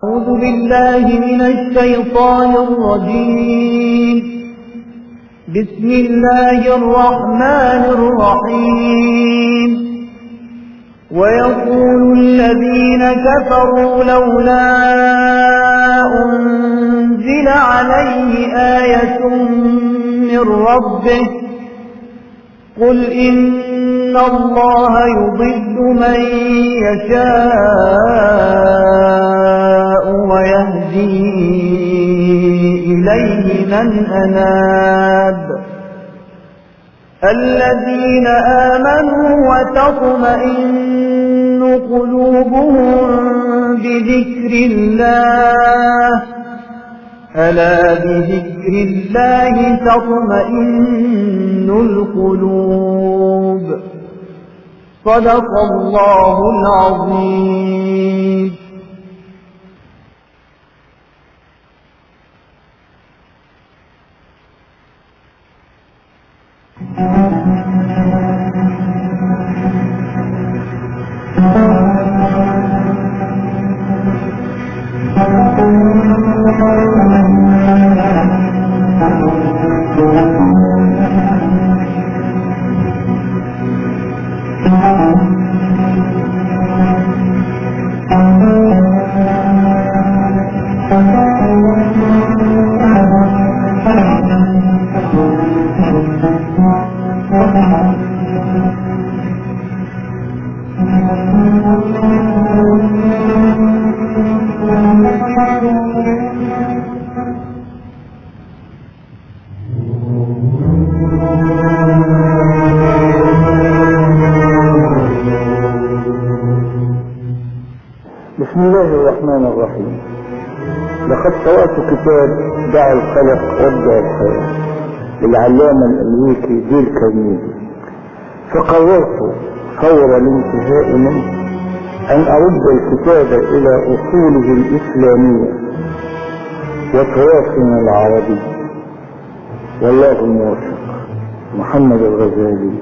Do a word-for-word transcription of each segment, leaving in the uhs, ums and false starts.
أعوذ بالله من الشيطان الرجيم. بسم الله الرحمن الرحيم. ويقول الذين كفروا لولا أنزل عليه آية من ربه قل إن الله يضل من يشاء ويهدي إليه من أناب الذين آمنوا وتطمئن قلوبهم بذكر الله ألا بذكر الله تطمئن القلوب. صدق الله العظيم. بسم الله الرحمن الرحيم. لقد قرأت كتاب دع القلق وابدأ الحياة للعلامة الأمريكي ديل كارنيجي، فقررت فور الانتهاء منه أن أرد الكتاب إلى أصوله الإسلامية وتراثنا العربي، والله الموفق. محمد الغزالي.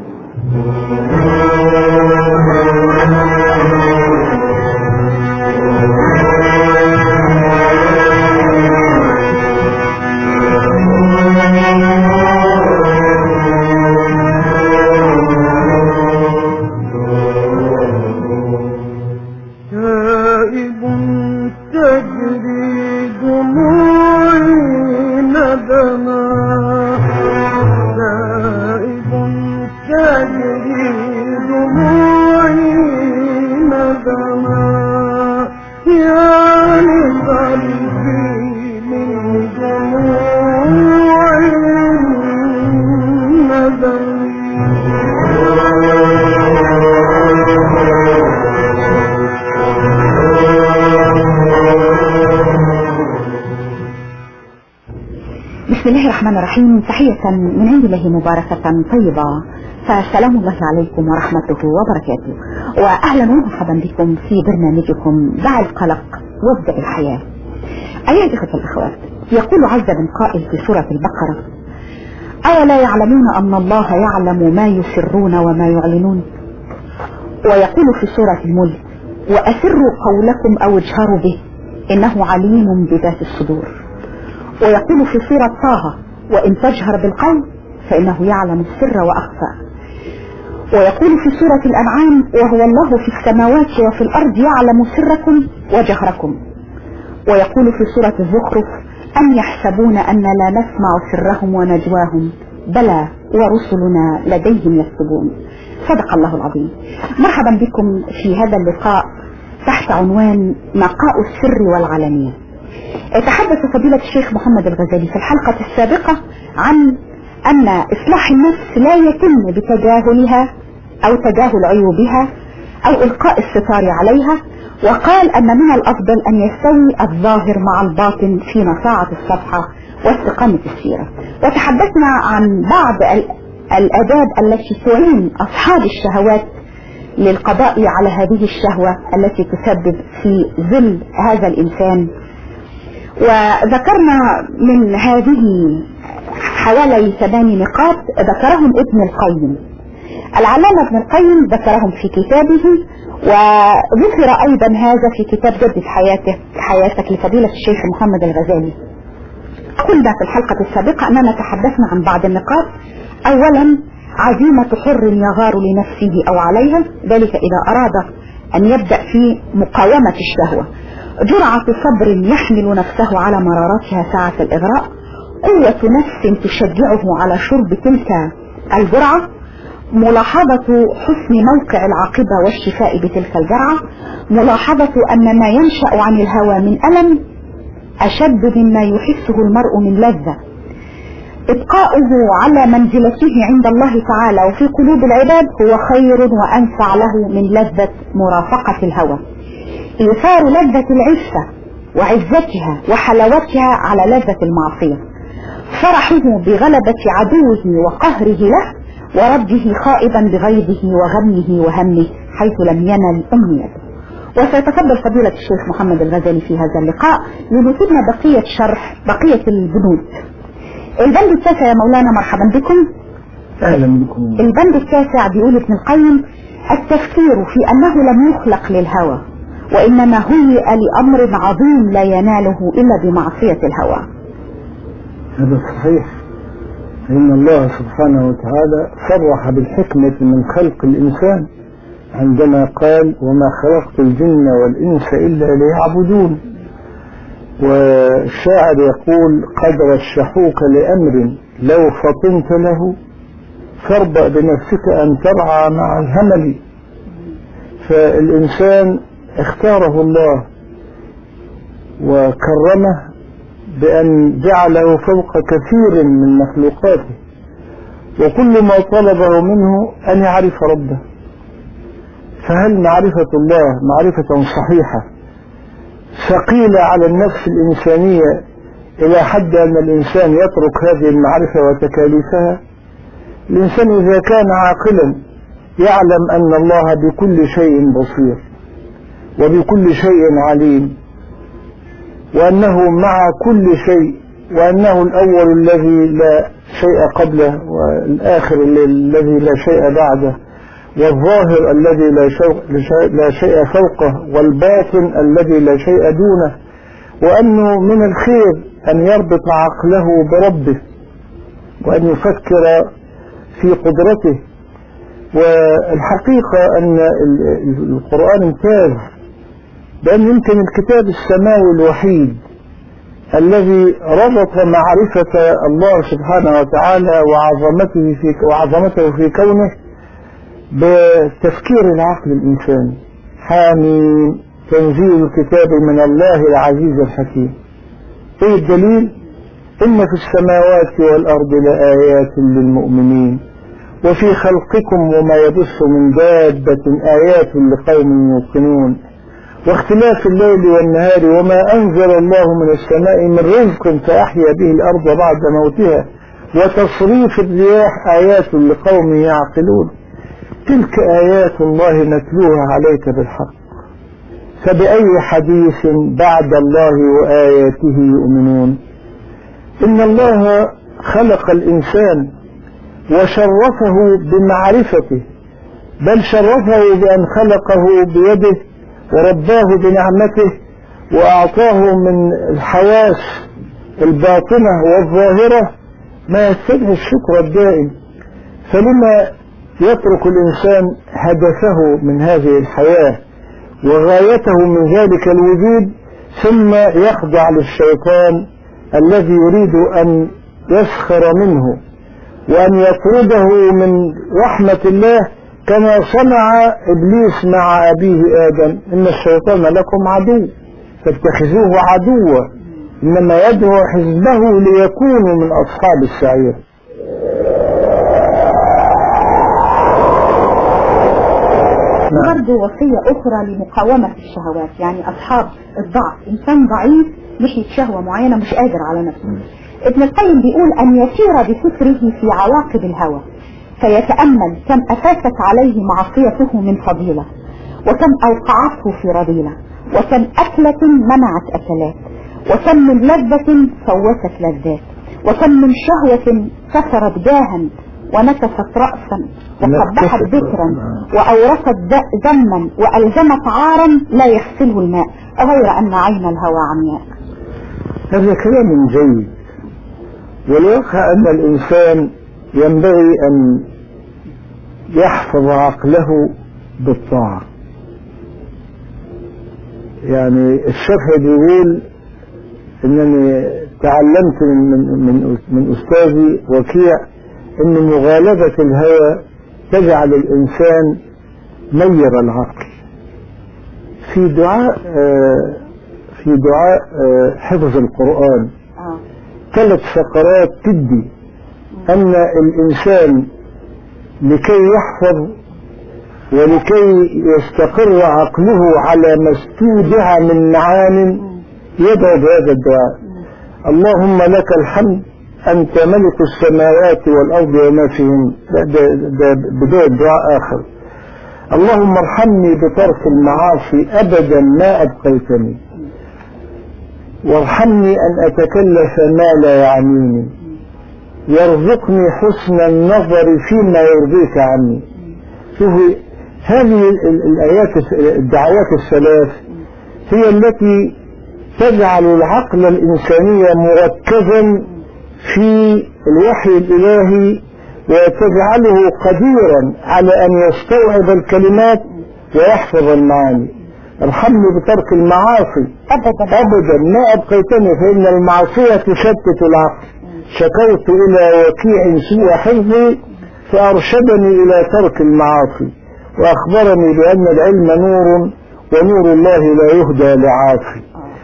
بسم الله الرحمن الرحيم. تحية من عند الله مباركة طيبة، فسلام الله عليكم ورحمته وبركاته، وأهلا ومرحبا بكم في برنامجكم دع القلق وابدأ الحياة. أيها الإخوة الأخوات، يقول عز من قائل في سورة البقرة: أولا يعلمون أن الله يعلم ما يسرون وما يعلنون. ويقول في سورة الملك: وأسروا قولكم أو اجهروا به إنه عليم بذات الصدور. ويقول في سورة طه: وإن تجهر بالقول فإنه يعلم السر وأخفى. ويقول في سورة الأنعام: وهو الله في السماوات وفي الأرض يعلم سركم وجهركم. ويقول في سورة الزخرف: أم يحسبون أن لا نسمع سرهم ونجواهم بلى ورسلنا لديهم يكتبون. صدق الله العظيم. مرحبا بكم في هذا اللقاء تحت عنوان نقاء السر والعلانية. تحدث فضيلة الشيخ محمد الغزالي في الحلقة السابقة عن أن إصلاح النفس لا يتم بتجاهلها أو تجاهل عيوبها أو إلقاء الستار عليها، وقال أن من الأفضل أن يستوي الظاهر مع الباطن في نصاعة الصفحة واستقامة السيرة. وتحدثنا عن بعض الآداب التي تعين أصحاب الشهوات للقضاء على هذه الشهوة التي تسبب في ذل هذا الإنسان. وذكرنا من هذه حوالي ثماني نقاط ذكرهم ابن القيم العلامة ابن القيم ذكرهم في كتابه، وذكر أيضا هذا في كتاب جدد حياته حياتك لفضيلة الشيخ محمد الغزالي. قلنا في الحلقة السابقة أننا تحدثنا عن بعض النقاط. أولا عزيمة حر يغار لنفسه أو عليها، ذلك إذا أراد أن يبدأ في مقاومة الشهوة. جرعة صبر يحمل نفسه على مرارتها ساعة الإغراء. قوة نفس تشجعه على شرب تلك الجرعة. ملاحظة حسن موقع العاقبة والشفاء بتلك الجرعة. ملاحظة أن ما ينشأ عن الهوى من ألم أشد مما يحسه المرء من لذة. إبقاؤه على منزلته عند الله تعالى وفي قلوب العباد هو خير وأنفع له من لذة مرافقة الهوى. إيثار لذة العفة وعزتها وحلاوتها على لذة المعصية. فرحه بغلبة عدوه وقهره له، ورده خائبا بغيظه وغمه وهمه حيث لم ينل أمنيته. وسيتفضل فضيلة الشيخ محمد الغزالي في هذا اللقاء لنتمنا بقية شرح بقية البنود. البند التاسع يا مولانا، مرحبا بكم. اهلا بكم. البند التاسع بيقول ابن القيم: التفكير في انه لم يخلق للهوى، وانما هيئ لامر عظيم لا يناله الا بمعصية الهوى. هذا صحيح، ان الله سبحانه وتعالى صرح بالحكمة من خلق الانسان عندما قال: وما خلقت الجن والانس الا ليعبدون. والشاعر يقول: قد رشحوك لأمر لو فطنت له فاربأ بنفسك أن ترعى مع الهمل. فالإنسان اختاره الله وكرمه بأن جعله فوق كثير من مخلوقاته، وكل ما طلبه منه أن يعرف ربه. فهل معرفة الله معرفة صحيحة ثقيلة على النفس الإنسانية إلى حد أن الإنسان يترك هذه المعرفة وتكاليفها؟ الإنسان إذا كان عاقلا يعلم أن الله بكل شيء بصير وبكل شيء عليم، وأنه مع كل شيء، وأنه الأول الذي لا شيء قبله، والآخر الذي لا شيء بعده، والظاهر الذي لا شيء, لا شيء فوقه، والباطن الذي لا شيء دونه، وأنه من الخير أن يربط عقله بربه وأن يفكر في قدرته. والحقيقة أن القرآن امتاز بأن يمكن الكتاب السماوي الوحيد الذي ربط معرفة الله سبحانه وتعالى وعظمته في, وعظمته في كونه بتفكير العقل الإنساني. حاميم تنزيل الكتاب من الله العزيز الحكيم. ايه الدليل؟ إن في السماوات والأرض لآيات للمؤمنين وفي خلقكم وما يبث من دابة آيات لقوم يوقنون واختلاف الليل والنهار وما أنزل الله من السماء من رزق فأحيا به الأرض بعد موتها وتصريف الرياح آيات لقوم يعقلون. تلك آيات الله نتلوها عليك بالحق، فبأي حديث بعد الله وآياته يؤمنون؟ إن الله خلق الإنسان وشرفه بمعرفته، بل شرفه بأن خلقه بيده ورباه بنعمته وأعطاه من الحواس الباطنة والظاهرة ما يستدعي الشكر الدائم. فلما يترك الإنسان هدفه من هذه الحياة وغايته من ذلك الوجود ثم يخضع للشيطان الذي يريد أن يسخر منه وأن يطرده من رحمة الله كما صنع إبليس مع أبيه آدم؟ إن الشيطان لكم عدو فاتخذوه عدوا إنما يدعو حزبه ليكونوا من أصحاب السعير. برضو وصية أخرى لمقاومة الشهوات، يعني أصحاب الضعف، إنسان ضعيف ناحية شهوة معينة مش قادر على نفسه. ابن القيم بيقول أن يسير بفكره في عواقب الهوى فيتأمل كم أفاتت عليه معصيته من فضيلة، وكم أوقعته في رذيلة، وكم أكلة منعت أكلات، وكم من لذة فوتت لذات، وكم من شهوة كسرت جاها، ونكست رأسا وقبحت ذكرا وأورثت ذما وألزمت عارا لا يغسله الماء غير أن عين الهوى عمياء. هذا كلام جيد، والواقع أن الإنسان ينبغي أن يحفظ عقله بالطاعة. يعني الشافعي بيقول إنني تعلمت من, من, من أستاذي وكيع إن مغالبة الهوى تجعل الإنسان مير العقل. في دعاء في دعاء حفظ القرآن ثلاث فقرات تدي أن الإنسان لكي يحفظ ولكي يستقر عقله على ما استودع من معان يدعو بهذا الدعاء: اللهم لك الحمد أنت ملك السماوات والأرض وما فيهن. ده بداية دعاء آخر: اللهم ارحمني بترك المعاصي أبدا ما أبقيتني، وارحمني أن أتكلف ما لا يعنيني، يرزقني حسن النظر فيما يرضيك عني. شوفي هذه الآيات الدعوات الثلاث هي التي تجعل العقل الإنساني مركزا في الوحي الإلهي وتجعله قديرا على أن يستوعب الكلمات ويحفظ المعاني. ارحمني بترك المعاصي أبدا أبدا ما أبقيتني، فإن المعصية تشتت العقل. شكوت إلى وكيع سوء حفظي فأرشدني إلى ترك المعاصي، وأخبرني بأن العلم نور ونور الله لا يهدى لعاصي.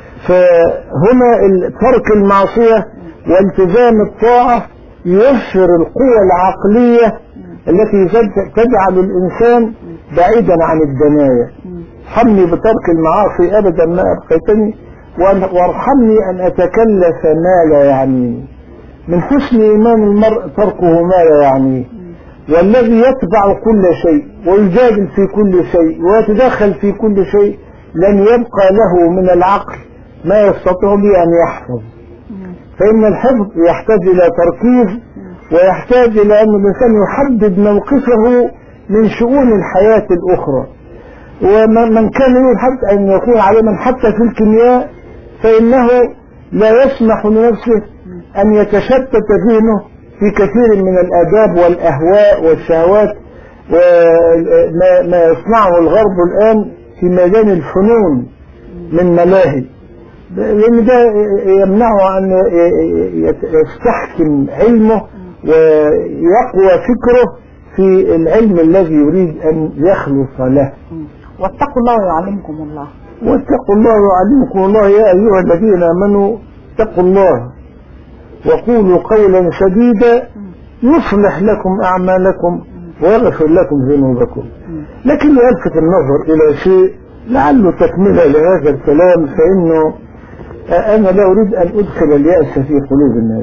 فهنا ترك المعصية والتزام الطاعة يوفر القوة العقلية التي تجعل الإنسان بعيدا عن الدنايا. ارحمني بترك المعاصي أبدا ما أبقيتني، وارحمني أن أتكلف ما لا يعنيني. من حسن إيمان المرء تركه ما لا يعنيه، والذي يتبع كل شيء ويجادل في كل شيء ويتدخل في كل شيء لن يبقى له من العقل ما يستطيع به أن يحفظ. فإن الحفظ يحتاج إلى تركيز، ويحتاج إلى أن الإنسان يحدد موقفه من شؤون الحياة الأخرى. ومن كان يحب أن يكون عالما حتى في الكيمياء فإنه لا يسمح لنفسه أن يتشتت ذهنه في كثير من الآداب والأهواء والشهوات وما يصنعه الغرب الآن في ميدان الفنون من ملاهي، لأن ده يمنعه أن يستحكم علمه ويقوى فكره في العلم الذي يريد أن يخلص له. واتقوا الله ويعلمكم الله. واتقوا الله ويعلمكم الله يا أيها الذين آمنوا اتقوا الله وقولوا قولا سديدا يصلح لكم أعمالكم ويغفر لكم ذنوبكم. لكن يلفت النظر إلى شيء لعله تكملة لهذا الكلام، فإنه أنا لا أريد أن أدخل اليأس في قلوب الناس.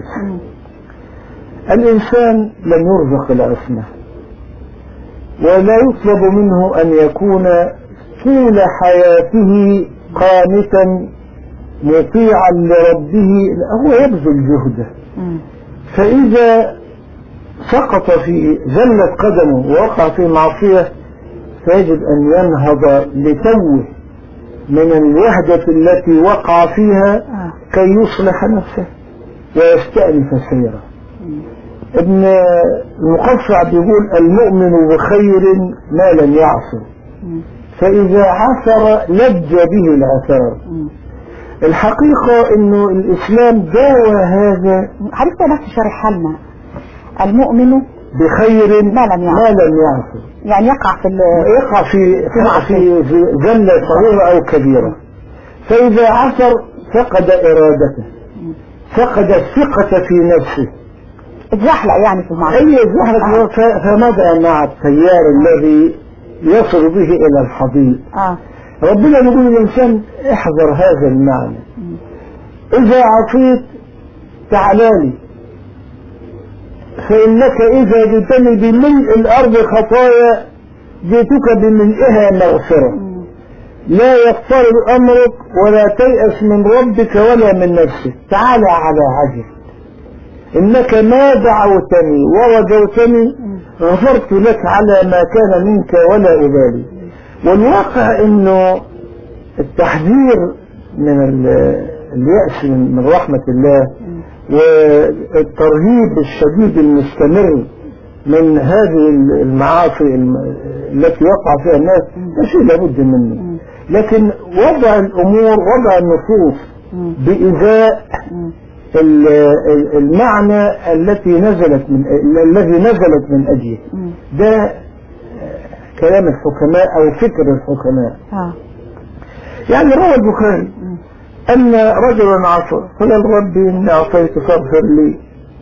الإنسان لن يرزق العصمة، ولا يطلب منه أن يكون طول حياته قانتا مطيعا لربه، هو يبذل جهده. فإذا سقط في زلت قدمه ووقع في معصية فيجب أن ينهض لتوه من الوهدة التي وقع فيها كي يصلح نفسه ويستأنف سيره. ابن المقفع بيقول المؤمن بخير ما لم يعصر، فإذا عثر لج به العثار. الحقيقة انه الاسلام داوى هذا. حضرتك بس شرح لنا المؤمن بخير ما لم يعصر. ما لم يعصر يعني يقع في يقع في في في زلة صغيرة او كبيرة، فاذا عثر فقد ارادته، فقد الثقة في نفسه، اتزحلق يعني في المعصية. اي اتزحلق. فماذا مع التيار الذي يصل به الى الحضيض؟ اه ربنا يقول للإنسان احذر هذا المعنى. إذا عصيت تعالالي، فإنك إذا جئتني بملء الأرض خطايا جئتك بملئها مغفرة. لا يضطرب أمرك ولا تيأس من ربك ولا من نفسك، تعالى على عجل. إنك ما دعوتني ورجوتني غفرت لك على ما كان منك ولا أبالي. والواقع إنه التحذير من اليأس من رحمة الله والترهيب الشديد المستمر من هذه المعاصي التي يقع فيها الناس ده شيء لابد منه. لكن وضع الأمور وضع النصوص بإزاء المعنى التي نزلت من الذي نزلت من أجله ده كلام الحكماء أو فكر الحكماء. يعني روى البخاري أن رجلا عصى قال الرب إني أعطيت فاغفر لي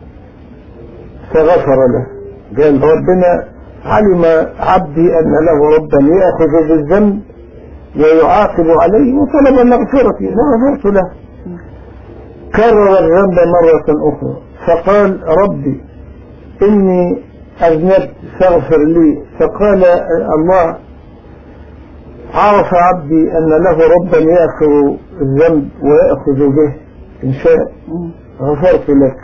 فغفر له. قال ربنا علم عبدي أن له ربا يأخذ بالذنب ويعاقب عليه وطلب مغفرتي فغفرت له. كرر الذنب مرة أخرى فقال ربي إني أذنبت فاغفر لي. فقال الله عرف عبدي أن له ربا يأخذ الذنب ويأخذ به إن شاء غفرت لك.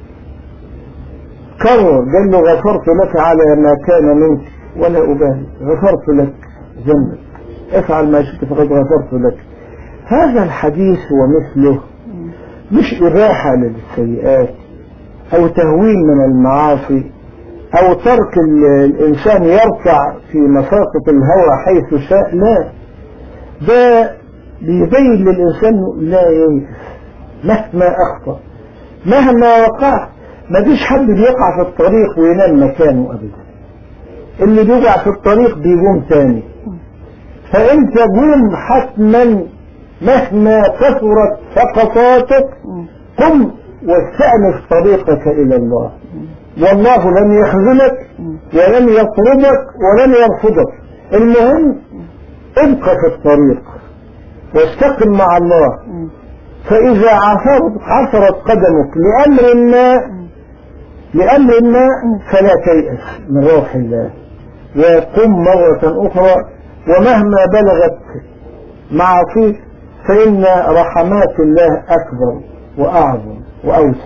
كرر قال له غفرت لك على ما كان منك ولا أبالي. غفرت لك ذنبك افعل ما شئت فقد غفرت لك. هذا الحديث ومثله مش إباحة للسيئات أو تهوين من المعاصي أو ترك الإنسان يرفع في مساقط الهوى حيث شاء. لا، ده بيبين للإنسان لا ييأس مهما أخطأ مهما وقع. ما فيش حد بيقع في الطريق وينام مكانه أبدا. اللي بيقع في الطريق بيقوم تاني. فأنت قوم حتما مهما كثرت سقطاتك قم واستأنف طريقك إلى الله. والله لن يخذلك ولن يطردك ولن يرفضك. المهم ابقى في الطريق واستقم مع الله. فإذا عثرت عثرت قدمك لأمر ما لأمر ما فلا تيأس من روح الله وقم مرة أخرى. ومهما بلغت معاصيك فإن رحمات الله أكبر وأعظم وأوسع.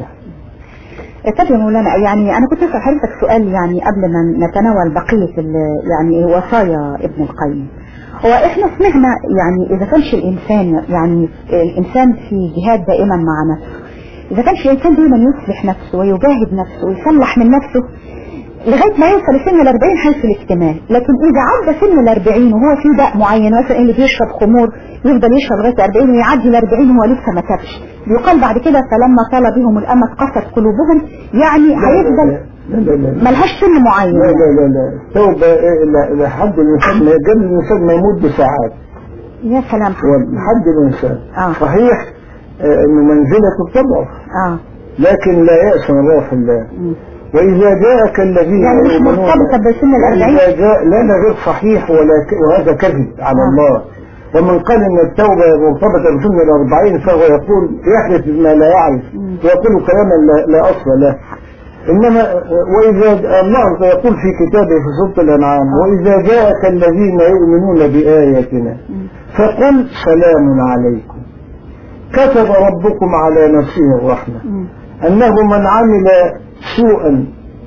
طب يا مولانا يعني أنا كنت أسأل حضرتك سؤال يعني قبل ما نتناول بقية يعني وصايا ابن القيم. هو إحنا سمعنا يعني إذا كانش الإنسان يعني الإنسان في جهاد دائما مع نفسه، إذا كانش الإنسان دائما يصلح نفسه ويجاهد نفسه ويصلح من نفسه لغاية ما يوصل لسن الأربعين حيث الاكتمال. لكن إذا عدى سن الأربعين وهو في داء معين مثلا اللي بيشرب خمور يفضل يشرب لغاية أربعين ويعدي الأربعين وهو لسه ما تابش، يقال بعد كده فلما طال بهم الأمد قست قلوبهم. يعني هيفضل ملهاش سن معين. لا لا لا لا توبة لحد الإنسان ما قبل الإنسان ما يموت بساعات. يا سلام. لحد الإنسان آه. صحيح إنه منزلته تضعف آه. لكن لا يأس من روح الله. م. وإذا جاءك الذين يعني مش مرتبطة بسن الأربعين. إذا جاء لا لا غير صحيح ولا ك... وهذا كذب على آه. الله. ومن قال إن التوبة مرتبطة بسن الأربعين فهو يقول يحدث بما لا يعرف ويقول كلاما لا, لا أصل له. إنما وإذا الله يقول في كتابه في سورة الأنعام وإذا جاءك الذين يؤمنون بآياتنا فقل سلام عليكم كتب ربكم على نفسه الرحمة أنه من عمل سوءا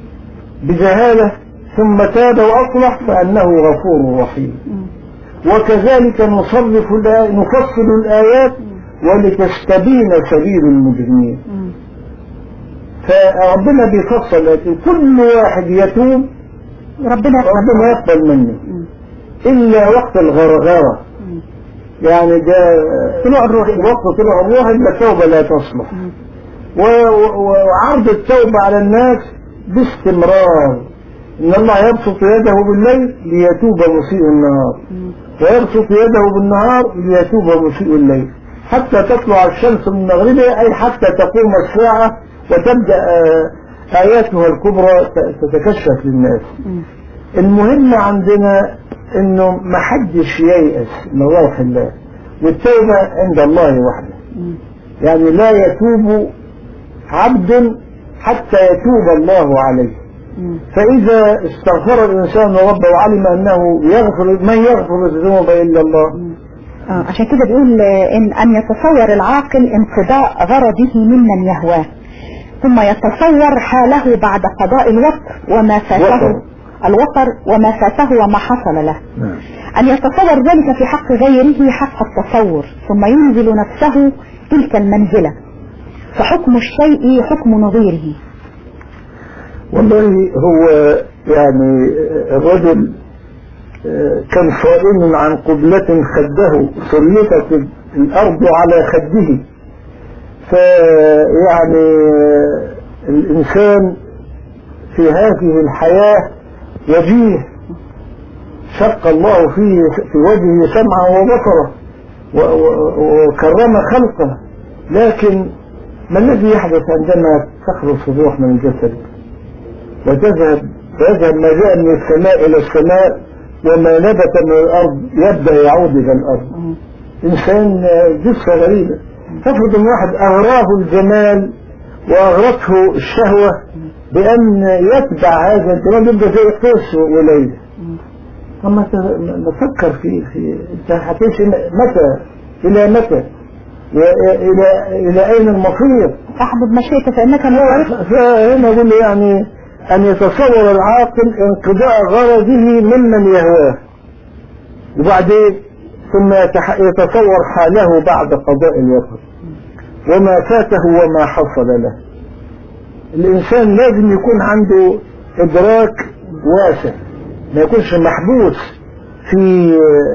بجهالة ثم تاب وأصلح فأنه غفور رحيم. وكذلك نصرف نفصل الآيات ولتستبين سبيل المجرمين. فربنا بيفصل لكن كل واحد يتوب ربنا ربنا يقبل منه إلا وقت الغرغرة. يعني جاء طلوع الروح وقت طلوع الروح إلا التوبة لا تصلح. وعرض التوبة على الناس باستمرار. إن الله يبسط يده بالليل ليتوب مسيء النهار ويبسط يده بالنهار ليتوب مسيء الليل حتى تطلع الشمس من مغربها أي حتى تقوم الساعة وتبدأ آياتها الكبرى تتكشف للناس. المهم عندنا إنه ما حدش ييأس من روح الله والتوبة عند الله وحده. يعني لا يتوب عبد حتى يتوب الله عليه. فإذا استغفر الإنسان ربه وعلم أنه يغفر من يغفر الذنوب إلا الله. آه عشان كده بيقول إن أن يتصور العاقل انقضاء غرضه ممن يهواه. ثم يتصور حاله بعد قضاء الوطر وما فاته وطر. الوطر وما فاته وما حصل له. نعم. أن يتصور ذلك في حق غيره حق التصور، ثم ينزل نفسه تلك المنزلة، فحكم الشيء حكم نظيره. والله هو يعني الرجل كان صائم عن قبلة خده سلطت الأرض على خده، فيعني الإنسان في هذه الحياة وجيه شق الله فيه في وجهه سمعه وبصره وكرم خلقه، لكن ما الذي يحدث عندما تخلص الروح من الجسد وتذهب ويذهب ما جاء من السماء إلى السماء وما نبت من الأرض يبدأ يعود إلى الأرض؟ إنسان جثة غريبة. تفرض أن واحد أغراه الجمال وأغرته الشهوة بأن يتبع هذا الجمال يبدأ زي قيس وليلى. ثم نفكر في في أنت هتمشي متى إلى متى وإلى إلى أين المصير؟ أحبب مشيئتك فإنك مفارق. فهنا أقول يعني أن يتصور العاقل انقضاء غرضه ممن يهواه، وبعدين ثم يتصور حاله بعد قضاء الوطر وما فاته وما حصل له. الإنسان لازم يكون عنده إدراك واسع، ما يكونش محبوس في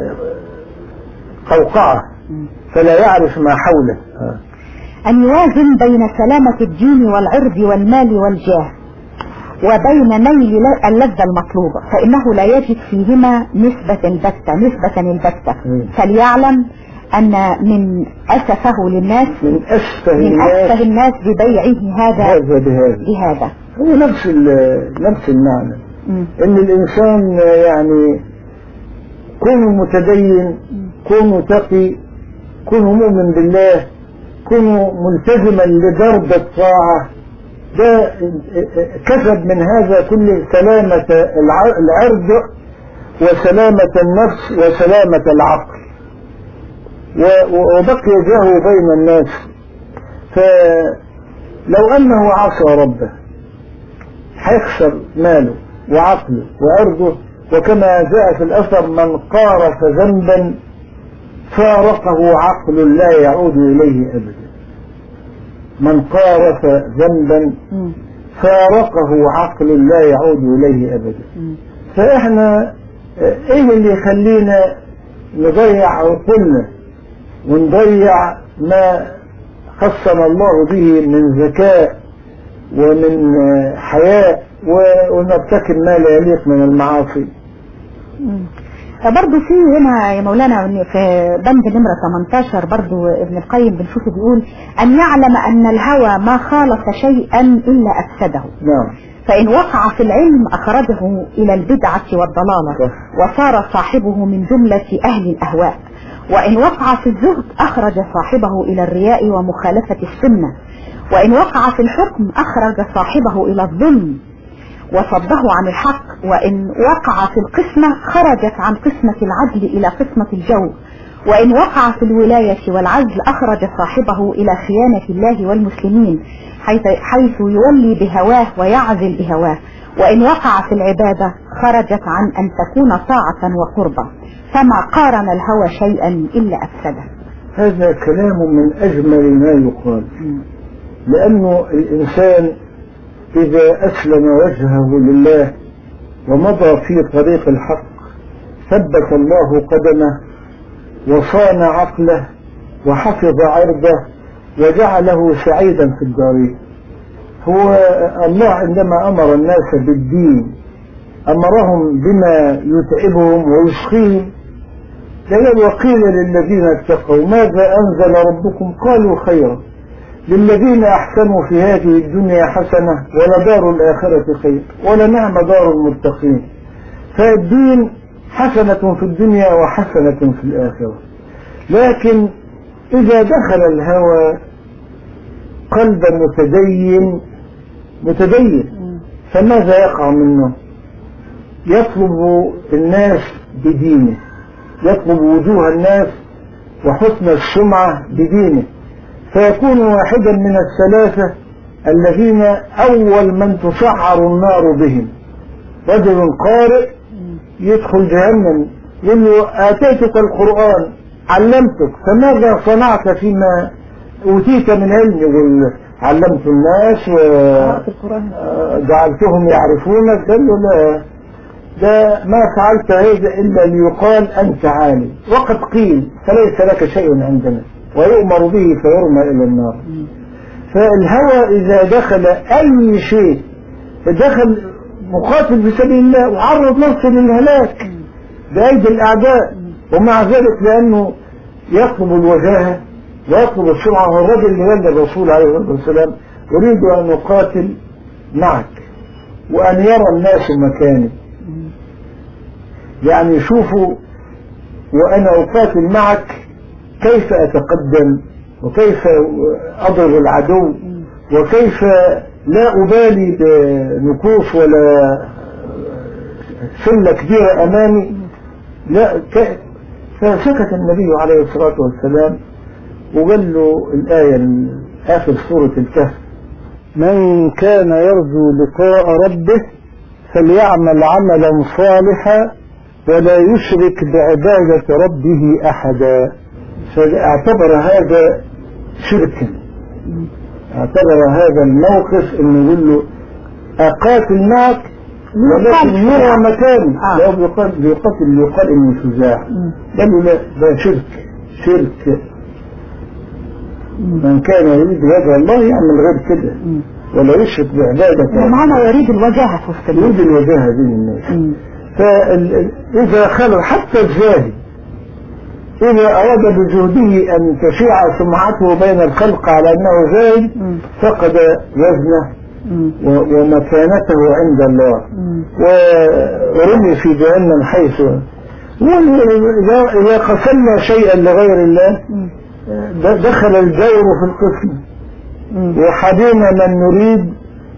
قوقعة فلا يعرف ما حوله. أن يوازن بين سلامة الدين والعرض والمال والجاه وبين نيل اللذة المطلوبة، فإنه لا يجد فيهما نسبة البتة نسبة البتة. فليعلم أن من أسفه للناس من أسفه, من الناس, أسفه الناس ببيعه هذا هذا بهذا. بهذا هو نفس نفس المعنى. م. إن الإنسان يعني كونه متدين، كونه تقي، كونه مؤمن بالله، كونه ملتزما لدرب الطاعة، ده كسب من هذا كل سلامة العرض وسلامة النفس وسلامة العقل، وبقي جاه بين الناس. فلو أنه عصى ربه هيخسر ماله وعقله وعرضه، وكما جاء في الأثر من قارف ذنبا فارقه عقل لا يعود إليه أبدا. من قارف ذنبا فارقه عقل لا يعود إليه أبدا. فإحنا إيه اللي يخلينا نضيع عقولنا ونضيع ما خصنا الله به من ذكاء ومن حياء ونرتكب ما لا يليق من المعاصي؟ برضو في هنا يا مولانا في بند نمرة ثمانية عشر برضو ابن القيم بنشوفه بيقول أن يعلم أن الهوى ما خالف شيئا إلا أفسده. نعم. فإن وقع في العلم أخرجه إلى البدعة والضلالة وصار صاحبه من جملة أهل الأهواء، وإن وقع في الزهد أخرج صاحبه إلى الرياء ومخالفة السنة، وإن وقع في الحكم أخرج صاحبه إلى الظلم وصده عن الحق، وإن وقع في القسمة خرجت عن قسمة العدل إلى قسمة الجور، وإن وقع في الولاية والعزل أخرج صاحبه إلى خيانة الله والمسلمين حيث, حيث يولي بهواه ويعزل بهواه، وإن وقع في العبادة خرجت عن أن تكون طاعة وقربة، فما قارن الهوى شيئا إلا أفسده. هذا كلام من أجمل ما يقال، لأنه الإنسان إذا أسلم وجهه لله ومضى في طريق الحق ثبت الله قدمه وصان عقله وحفظ عرضه وجعله سعيدا في الدارين. هو الله عندما أمر الناس بالدين أمرهم بما يتعبهم ويشقيهم، لأن وقيل للذين اتقوا ماذا أنزل ربكم قالوا خيرا للذين أحسنوا في هذه الدنيا حسنة ولدار الآخرة خير ولنعم دار المتقين. فالدين حسنة في الدنيا وحسنة في الآخرة، لكن إذا دخل الهوى قلب متدين متدين فماذا يقع منه؟ يطلب الناس بدينه، يطلب وجوه الناس وحسن السمعة بدينه، فيكون واحدا من الثلاثة الذين أول من تسعر النار بهم رجل قارئ يدخل جهنم يقول له آتيتك القرآن علمتك فماذا صنعت فيما أوتيت من علم؟ يقول علمت الناس وجعلتهم يعرفونك. قال له لا، ده ما فعلت هذا إلا ليقال أنت عالم، وقد قيل فليس لك شيء عندنا، ويؤمر به فيرمى إلى النار. فالهوى إذا دخل أي شيء، دخل مقاتل في سبيل الله وعرض نفسه للهلاك بأيدي الأعداء، ومع ذلك لأنه يطلب الوجاهة ويطلب السمعة. والرجل اللي قال الرسول عليه الصلاة والسلام أريد أن أقاتل معك وأن يرى الناس مكاني، يعني شوفوا وأنا أقاتل معك كيف أتقدم وكيف أضرب العدو وكيف لا أبالي بنكوص ولا سلة كبيرة أمامي. لا ك... فسكت النبي عليه الصلاة والسلام وقال له الآية آخر سورة الكهف: من كان يرجو لقاء ربه فليعمل عملا صالحا ولا يشرك بعبادة ربه أحدا. فاعتبر هذا شركا، اعتبر هذا الموقف انه يقول له اقاتل معك ولكن يرى مكاني. لو بيقاتل بيقاتل يقال انه شجاع. قال له لا، ده شرك شرك. من كان يريد وجه الله يعمل غير كده ولا يشرك بعبادته. معنى يريد الوجاهة في السبيل، يريد الوجاهة بين الناس. فإذا خلوا حتى الزاهد إذا أراد بجهده أن تشيع سمعته بين الخلق على أنه زاهد فقد وزنه ومكانته عند الله ورمي في جهنم حيث. إذا قسمنا شيئا لغير الله دخل الجور في القسم وحدينا من نريد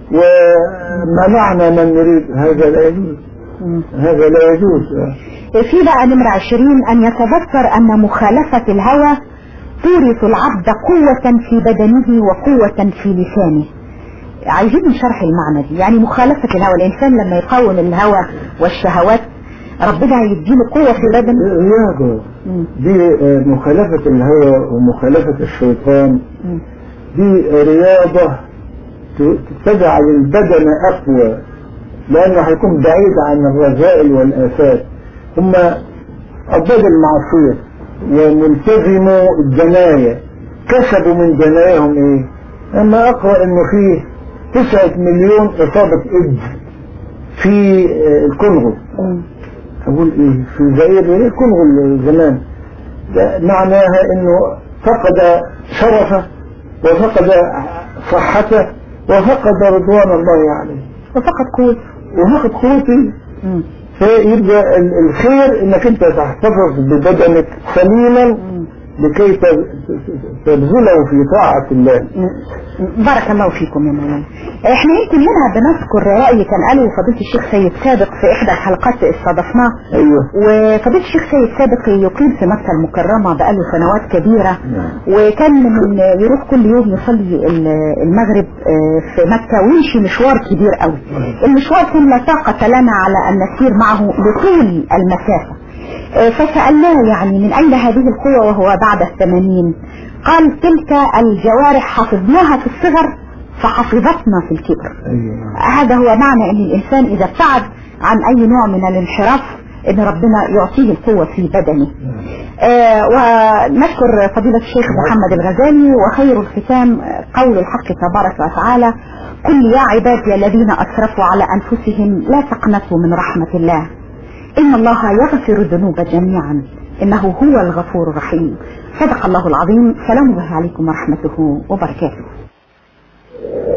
ومنعنا من نريد. هذا لا يجوز، هذا لا يجوز. في بقى نمرة عشرين: أن يتذكر أن مخالفة الهوى تورث العبد قوة في بدنه وقوة في لسانه. عايزين نشرح المعنى دي، يعني مخالفة الهوى، الإنسان لما يقاوم الهوى والشهوات ربنا يديله قوة في بدنه. رياضة دي مخالفة الهوى ومخالفة الشيطان، دي رياضة تجعل البدن أقوى لأنه هيكون بعيد عن الرذائل والآفات. هم أضداد المعصية وملتزموا الجناية كسبوا من جنايهم إيه؟ أما أقرأ إنه فيه تسعة مليون إصابة إيدز في الكونغو. أقول إيه في الجزائر إيه الكونغو زمان؟ معناها إنه فقد شرفه وفقد صحته وفقد رضوان الله عليه وفقد قوته وفقد قوته. فيبقى الخير انك انت تحتفظ ببدنك سليما لكي تبذله في طاعة الله. بارك الله فيكم يا مولانا. احنا يمكن هنا بنذكر رأي كان قاله فضيلة الشيخ سيد سابق في احدى الحلقات استضفناه. ايوه. وفضيلة الشيخ سيد سابق يقيم في مكة المكرمة بقاله سنوات كبيرة. نعم. وكان من يروح كل يوم يصلي المغرب في مكة ويمشي مشوار كبير قوي. المشوار كان لا طاقة لنا على ان نسير معه لطول المسافة. فسألناه يعني من أين هذه القوة وهو بعد الثمانين؟ قال تلك الجوارح حفظناها في الصغر فحفظتنا في الكبر. أيوة. هذا هو معنى أن الإنسان إذا ابتعد عن أي نوع من الانحراف أن ربنا يعطيه القوة في بدنه. آه ونشكر فضيلة الشيخ محمد الغزالي. وخير الختام قول الحق تبارك وتعالى: قل يا عبادي الذين أسرفوا على أنفسهم لا تقنطوا من رحمة الله إن الله يغفر الذنوب جميعا إنه هو الغفور الرحيم. صدق الله العظيم. سلام الله عليكم ورحمته وبركاته.